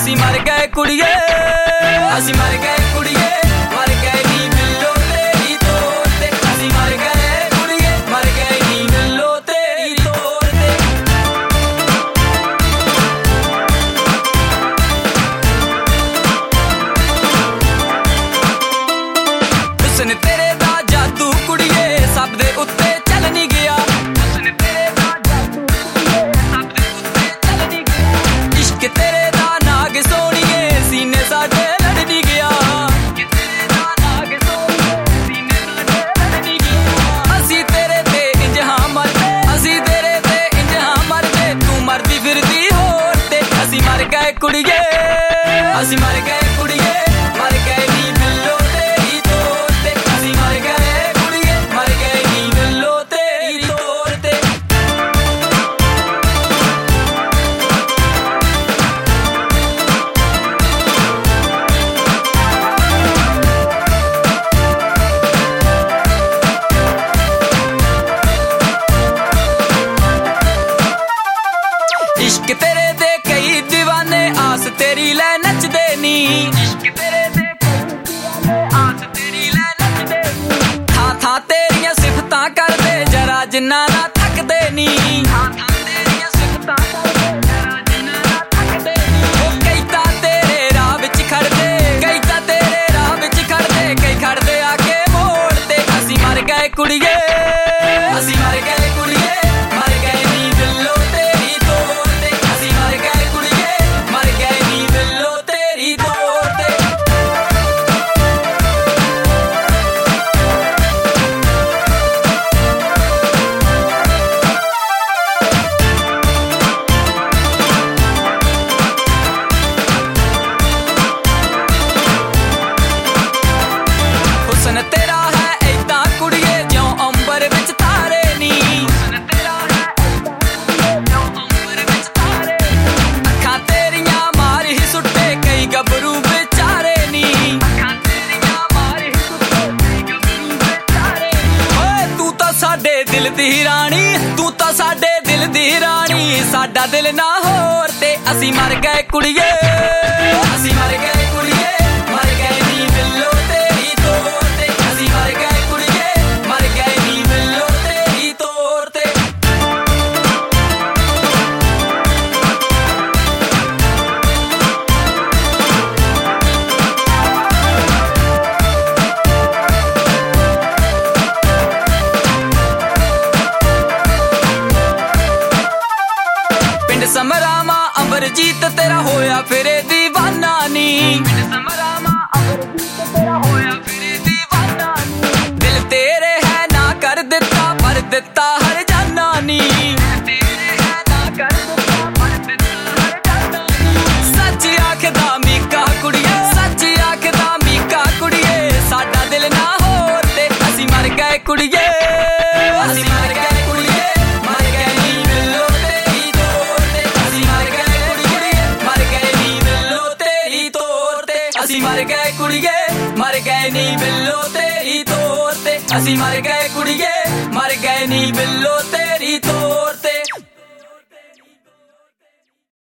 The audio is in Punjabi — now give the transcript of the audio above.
ਅਸੀਂ ਮਰ ਗਏ ਕੁੜੀਏ, ਅਸੀਂ ਮਰ ਗਏ ਕੁੜੀਏ, ਮਰ ਗਏ ਨੀ ਬਿੱਲੋ ਤੇਰੀ ਤੋਰ ਤੇ। ਅਸੀਂ ਮਰ ਗਏ ਕੁੜੀਏ, ਮਰ ਗਏ ਨੀ ਬਿੱਲੋ ਤੇਰੀ ਤੋਰ ਤੇ। ਹੁਸਨ ਤੇਰੇ ਦਾ ਜਾਦੂ ਕੁੜੀਏ ਸਭ ਦੇ ਉੱਤੇ ਚੱਲ ਨੀ ਗਿਆ। ਹੁਸਨ ਤੇਰੇ ਦਾ ਜਾਦੂ ਕੁੜੀਏ ਸਭ ਦੇ ਉੱਤੇ ਚੱਲ ਨੀ ਗਿਆ। ਇਸ਼ਕ ਤੇਰੇ ਦਾ ਨਾਗ ਸੋਹਣੀਏ ਸੀਨੇ ਸਾਡੇ ਲੜ ਨੀ ਗਿਆ। ਇਸ਼ਕ ਤੇਰੇ ਦਾ ਨਾਗ ਸੋਹਣੀਏ ਸੀਨੇ ਸਾਡੇ ਲੜ ਨੀ ਗਿਆ। ਅਸੀਂ ਤੇਰੇ ਤੇ ਇੰਜ ਹਾਂ ਮਰਦੇ, ਅਸੀਂ ਤੇਰੇ ਤੇ ਇੰਜ ਹਾਂ ਮਰਦੇ, ਤੂੰ ਮਰਦੀ ਫਿਰਦੀ ਹੋਰ ਤੇ। ਅਸੀਂ ਮਰ ਗਏ ਕੁੜੀਏ, ਅਸੀਂ ਮਰ ਗਏ ਕੁੜੀਏ, ਮਰ ਗਏ ਨੀ ਬਿੱਲੋ ਤੇਰੀ ਤੋਰ ਤੇ। ਅਸੀਂ ਮਰ ਗਏ ਕੁੜੀਏ, ਮਰ ਗਏ ਨੀ ਬਿੱਲੋ ਤੇਰੀ ਤੋਰ ਤੇ। ਇਸ਼ਕ ਤੇਰੇ ਦੇ ਕਈ دیਵਾਨੇ ਆਸ ਤੇਰੀ ਲੈ ਨੱਚਦੇ ਨੀ। ਇਸ਼ਕ ਤੇਰੇ ਦੇ ਕਈ دیਵਾਨੇ ਆਸ ਤੇਰੀ ਲੈ ਨੱਚਦੇ ਨੀ। ਥਾਂ ਥਾਂ ਤੇਰੀਆਂ ਸਿਫਤਾਂ ਕਰਦੇ ਜਰਾ ਜਿੰਨਾ ਨਾ ਥੱਕਦੇ ਨੀ। ਥਾਂ ਥਾਂ ਤੇਰੀਆਂ ਸਿਫਤਾਂ ਕਰਦੇ ਜਰਾ ਜਿੰਨਾ ਨਾ ਥੱਕਦੇ ਨੀ। ਉਹ ਕਈ ਤਾਂ ਤੇਰੇ ਰਾਹ ਵਿੱਚ ਖੜਦੇ, ਕਈ ਤਾਂ ਤੇਰੇ ਰਾਹ ਵਿੱਚ ਖੜਦੇ, ਕਈ ਖੜਦੇ ਆ ਕੇ ਮੋੜ ਤੇ। ਅਸੀਂ ਮਰ ਗਏ ਕੁੜੀਏ, ਅਸੀਂ ਮਰ ਗਏ ਕੁੜੀਏ, ਮਰ ਗਏ ਨੀ ਬਿੱਲੋ ਤੇਰੀ ਤੋਰ ਤੇ। ਅਸੀਂ ਮਰ ਗਏ ਕੁੜੀਏ, ਮਰ ਗਏ ਨੀ ਬਿੱਲੋ ਤੇਰੀ ਤੋਰ ਤੇ। ਹੁਸਨ ਤੇਰਾ ਹੈ ਏਦਾਂ ਕੁੜੀਏ ਜਿਉਂ ਅੰਬਰ ਵਿੱਚ ਤਾਰੇ ਨੀ। ਹੁਸਨ ਤੇਰਾ ਹੈ ਏਦਾਂ ਜਿਉਂ ਅੰਬਰ ਵਿੱਚ ਤਾਰੇ ਨੀ। ਅੱਖਾਂ ਤੇਰੀਆਂ ਮਾਰ ਹੀ ਸੁੱਟੇ ਕਈ ਗੱਭਰੂ ਵਿਚਾਰੇ ਨੀ। ਅੱਖਾਂ ਤੇਰੀਆਂ ਮਾਰ ਹੀ ਸੁੱਟੇ ਕਈ ਗੱਭਰੂ ਵਿਚਾਰੇ ਨੀ। ਓਏ ਤੂੰ ਤਾਂ ਸਾਡੇ ਦਿਲ ਦੀ ਰਾਣੀ, ਤੂੰ ਤਾਂ ਸਾਡੇ ਦਿਲ ਦੀ ਰਾਣੀ, ਸਾਡਾ ਦਿਲ ਨਾ ਹੋਰ ਤੇ। ਅਸੀਂ ਮਰ ਗਏ ਕੁੜੀਏ, ਅਸੀਂ ਮਰ ਗਏ ਕੁੜੀਏ, ਮਰ ਗਏ ਨੀ ਬਿੱਲੋ ਤੇਰੀ ਤੋਰ ਤੇ। ਅਸੀਂ ਮਰ ਗਏ ਕੁੜੀਏ, ਮਰ ਗਏ ਨੀ ਬਿੱਲੋ ਤੇਰੀ ਤੋਰ ਤੇ। ਪਿੰਡ ਸਮਰਾਵਾਂ ਅਮਰਜੀਤ ਤੇਰਾ ਹੋਇਆ ਫਿਰੇ ਦੀਵਾਨਾ ਨੀ। ਪਿੰਡ ਸਮਰਾਵਾਂ ਅਮਰਜੀਤ ਤੇਰਾ ਹੋਇਆ ਫਿਰੇ ਦੀਵਾਨਾ ਨੀ। ਦਿਲ ਤੇਰੇ ਹੈ ਨਾ ਕਰ ਦਿੱਤਾ ਪਰ ਦਿੱਤਾ ਹਰ ਜਾਨਾ ਨੀ। ਤੇਰੇ ਹੈ ਨਾ ਕਰ ਦਿੱਤਾ ਪਰ ਦਿੱਤਾ ਹਰ ਜਾਨਾ ਨੀ। ਸੱਚ ਆਖਦਾ ਮੀਕਾ ਕੁੜੀਏ, ਸੱਚ ਆਖਦਾ ਮੀਕਾ ਕੁੜੀਏ, ਸਾਡਾ ਦਿਲ ਨਾ ਹੋਰ ਤੇ। ਅਸੀਂ ਮਰ ਗਏ ਕੁੜੀਏ, ਅਸੀਂ ਮਰ ਗਏ ਕੁੜੀਏ, ਮਰ ਗਏ ਨੀ ਬਿੱਲੋ ਤੇਰੀ ਤੋਰ ਤੇ। ਅਸੀਂ ਮਰ ਗਏ ਕੁੜੀਏ, ਮਰ ਗਏ ਨੀ ਬਿੱਲੋ ਤੇਰੀ ਤੋਰ ਤੇ। ਅਸੀਂ ਮਰ ਗਏ ਕੁੜੀਏ, ਮਰ ਗਏ ਨੀ ਬਿੱਲੋ ਤੇਰੀ ਤੋਰ ਤੇ। ਅਸੀਂ ਮਰ ਗਏ ਕੁੜੀਏ, ਮਰ ਗਏ ਨੀ ਬਿੱਲੋ ਤੇਰੀ ਤੋਰ ਤੇ।